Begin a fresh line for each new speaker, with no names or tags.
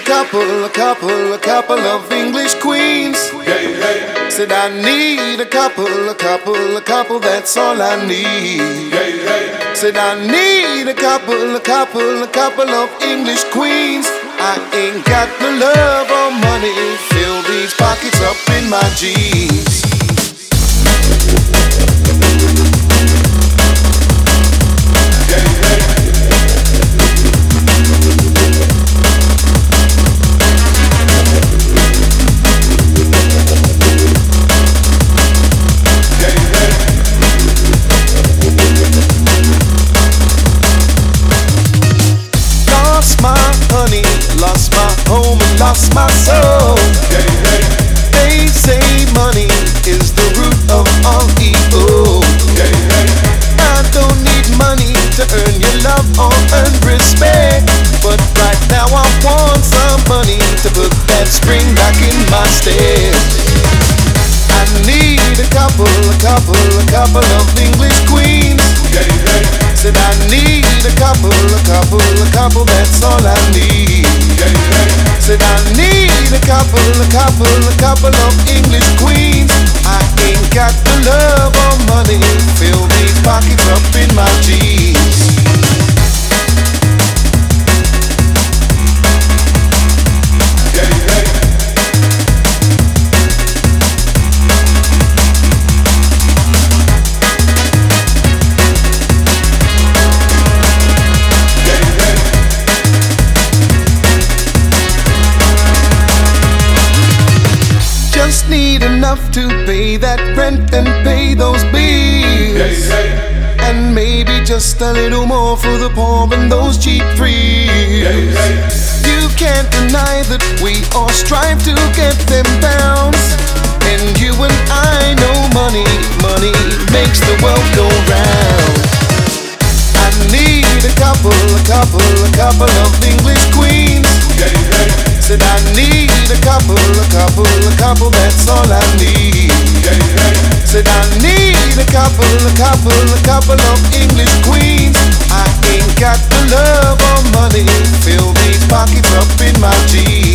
a couple of English queens.
Hey, hey,
Said I need a couple, that's all I need.
hey, hey.
Said I need a couple of English queens. I ain't got the love or money, fill these pockets up in my jeans. Lost my home and lost my soul. They say money is the root of all evil. I don't need money to earn your love or earn respect, but right now I want some money to put that spring back in my step. I need a couple of English queens. Said I need a couple, that's all I need. Said I need a couple of English queens. I ain't got the love or money, fill these pockets up in my jeans. Just need enough to pay that rent and pay those bills, and maybe just a little more for the poor and those cheap thrills. You can't deny that we all strive to get them pounds, and you and I know money makes the world go round. I need a couple of English queens. Said I need a couple, that's all I need. Said I need a couple of English queens. I ain't got the love or money, fill these pockets up in my jeans.